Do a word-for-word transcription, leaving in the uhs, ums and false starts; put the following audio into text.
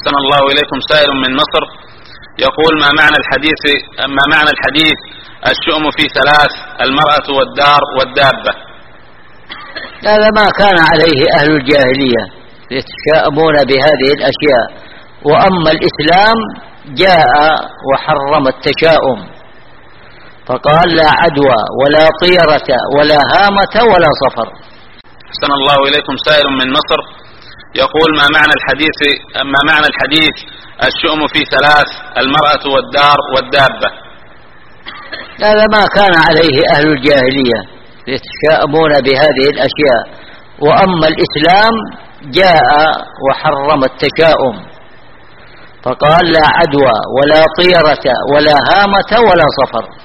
أحسن الله إليكم. سائل من مصر يقول: ما معنى الحديث ما معنى الحديث الشؤم في ثلاث: المرأة والدار والدابة؟ هذا ما كان عليه أهل الجاهلية يتشاءمون بهذه الأشياء، وأما الإسلام جاء وحرم التشاؤم، فقال: لا عدوى ولا طيرة ولا هامة ولا صفر. أحسن الله إليكم. سائل من مصر يقول: ما معنى الحديث ما معنى الحديث الشؤم في ثلاث: المرأة والدار والدابة؟ هذا ما كان عليه أهل الجاهلية يتشاءمون بهذه الأشياء، وأما الإسلام جاء وحرم التشاؤم، فقال: لا عدوى ولا طيرة ولا هامة ولا صفر.